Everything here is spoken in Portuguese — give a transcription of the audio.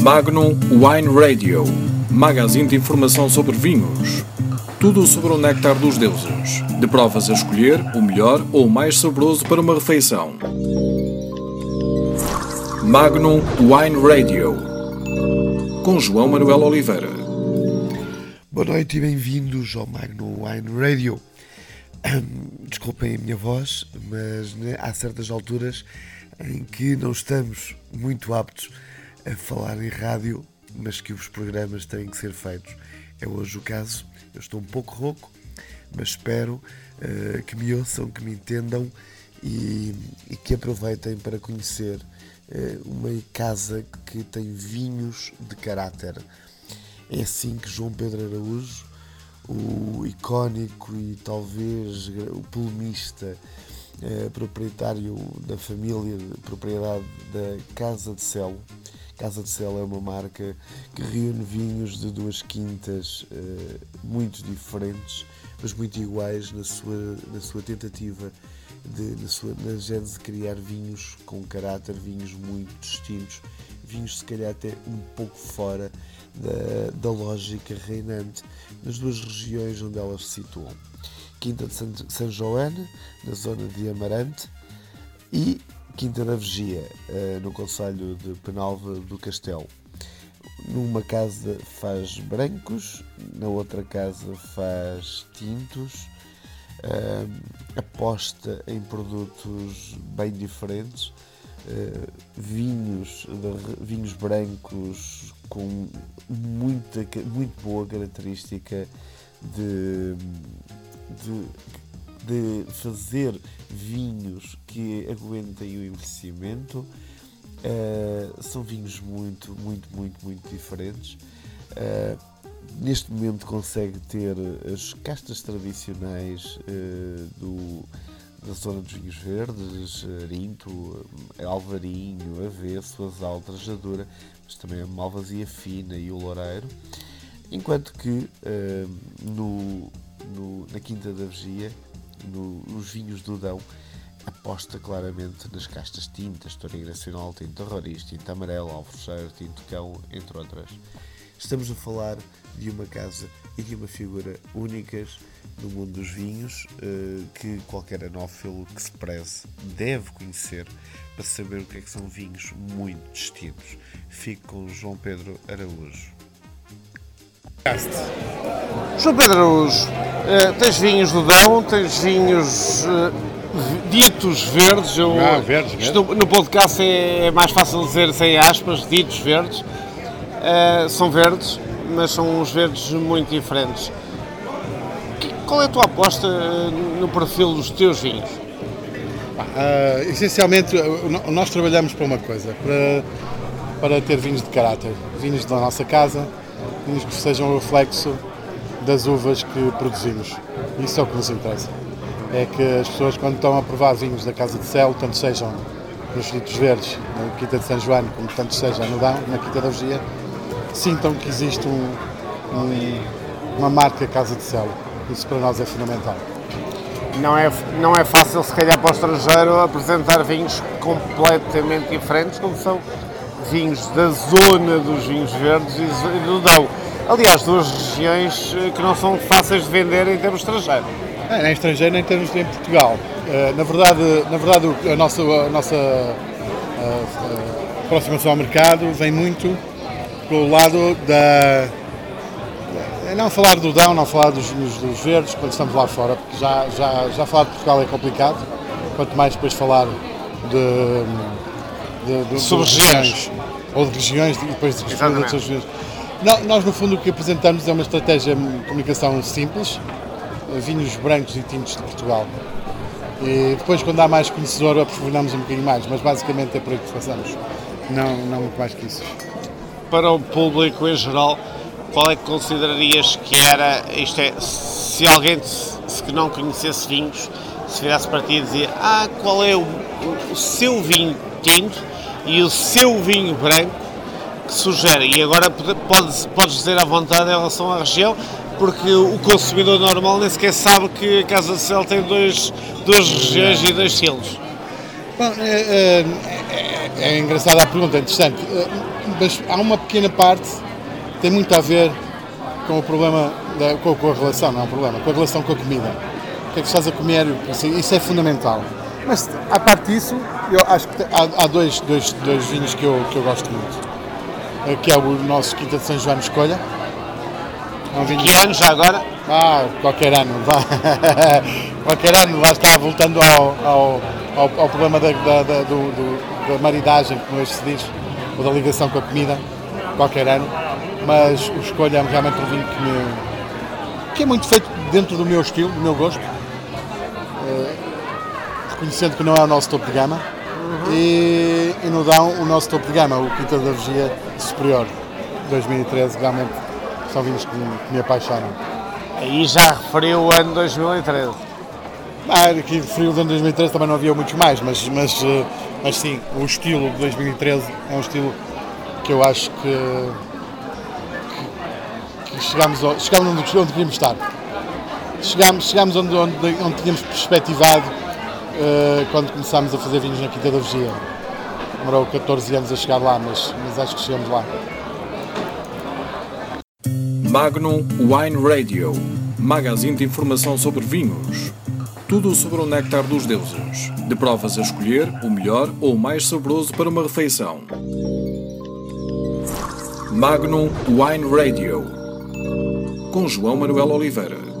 Magnum Wine Radio, magazine de informação sobre vinhos. Tudo sobre o néctar dos deuses. De provas a escolher, o melhor ou o mais saboroso para uma refeição. Magnum Wine Radio, com João Manuel Oliveira. Boa noite e bem-vindos ao Magnum Wine Radio. Desculpem a minha voz, mas há certas alturas em que não estamos muito aptos a falar em rádio, mas que os programas têm que ser feitos. É hoje o caso. Eu estou um pouco rouco, mas espero que me ouçam, que me entendam e que aproveitem para conhecer uma casa que tem vinhos de caráter. É assim que João Pedro Araújo, o icónico e talvez o polemista, proprietário da família de propriedade da Casa de Celo. Casa de Celo é uma marca que reúne vinhos de duas quintas muito diferentes, mas muito iguais na sua tentativa na gênese de criar vinhos com caráter, vinhos muito distintos, vinhos se calhar até um pouco fora da lógica reinante nas duas regiões onde elas se situam. Quinta de São João, na zona de Amarante, e Quinta da Vigia, no concelho de Penalva do Castelo. Numa casa faz brancos, na outra casa faz tintos, aposta em produtos bem diferentes, vinhos brancos com muito boa característica de fazer vinhos que aguentem o envelhecimento. São vinhos muito diferentes. Neste momento consegue ter as castas tradicionais da zona dos vinhos verdes, Arinto, Alvarinho, Avesso, Asal, Trajadura, mas também a Malvasia Fina e o Loureiro, enquanto que na Quinta da Vigia, nos vinhos do Dão, aposta claramente nas castas tintas, Tourinho Nacional, Tinto Roriz, Tinto Amarelo, Alforcheiro, Tinto Cão, entre outras. Estamos a falar de uma casa e de uma figura únicas no mundo dos vinhos, que qualquer anófilo que se preze deve conhecer para saber o que é que são vinhos muito distintos. Fico com João Pedro Araújo. João Pedro Araújo, tens vinhos do Dão, tens vinhos ditos verdes. Verdes. No podcast é mais fácil dizer sem aspas, ditos verdes. São verdes, mas são uns verdes muito diferentes. Qual é a tua aposta no perfil dos teus vinhos? Essencialmente, nós trabalhamos para uma coisa, para ter vinhos de caráter, vinhos da nossa casa, vinhos que sejam o reflexo das uvas que produzimos. Isso é o que nos interessa. É que as pessoas, quando estão a provar vinhos da Casa de Celo, tanto sejam nos Ditos Verdes, na Quinta de São João, como tanto seja no Dão, na Quinta da Vigia, sintam que existe uma marca Casa de Celo. Isso para nós é fundamental. Não é fácil, se calhar, para o estrangeiro apresentar vinhos completamente diferentes, como são vinhos da zona dos vinhos verdes e do Dão. Aliás, duas regiões que não são fáceis de vender em termos estrangeiros. Nem estrangeiro, nem em Portugal. Na verdade a nossa aproximação ao mercado vem muito pelo lado da... Não falar do Dão, não falar dos verdes quando estamos lá fora, porque já falar de Portugal é complicado, quanto mais depois falar sobre regiões. Ou de regiões e depois de outras regiões. Nós, no fundo, o que apresentamos é uma estratégia de comunicação simples, vinhos brancos e tintos de Portugal. E depois, quando há mais conhecedor, aprofundamos um bocadinho mais, mas basicamente é por aí que passamos. Não muito mais que isso. Para o público em geral, qual é que considerarias que era, isto é, se alguém que não conhecesse vinhos, se virasse para ti e dizia, qual é o seu vinho tinto e o seu vinho branco que sugere? E agora podes dizer à vontade em relação à região, porque o consumidor normal nem sequer sabe que a Casa de Celo tem duas regiões e dois estilos. Bom, é engraçada a pergunta, é interessante. mas há uma pequena parte que tem muito a ver com o problema, com a relação, não é um problema, com a relação com a comida. O que é que estás a comer, assim, isso é fundamental. Mas, à parte disso, eu acho que há dois vinhos que eu gosto muito. Que é o nosso Quinta de São João Escolha. É um vinho Que ano já agora? Qualquer ano. Qualquer ano, lá está, voltando ao problema da maridagem, como hoje se diz, ou da ligação com a comida, qualquer ano. Mas o Escolha é realmente um vinho que é muito feito dentro do meu estilo, do meu gosto. Reconhecendo que não é o nosso topo de gama. E no Dão, o nosso topo de gama, o Quinta da Vigia Superior 2013, realmente são vinhos que me apaixonam. Aí já referiu o ano 2013. Aqui referiu o ano 2013, também não havia muitos mais, mas sim, o estilo de 2013 é um estilo que eu acho que chegámos onde queríamos estar. Chegámos onde tínhamos perspectivado quando começámos a fazer vinhos na Quinta da Vigia. Demorou 14 anos a chegar lá, mas acho que chegamos lá. Magnum Wine Radio, magazine de informação sobre vinhos. Tudo sobre o néctar dos deuses. De provas a escolher, o melhor ou o mais saboroso para uma refeição. Magnum Wine Radio, com João Manuel Oliveira.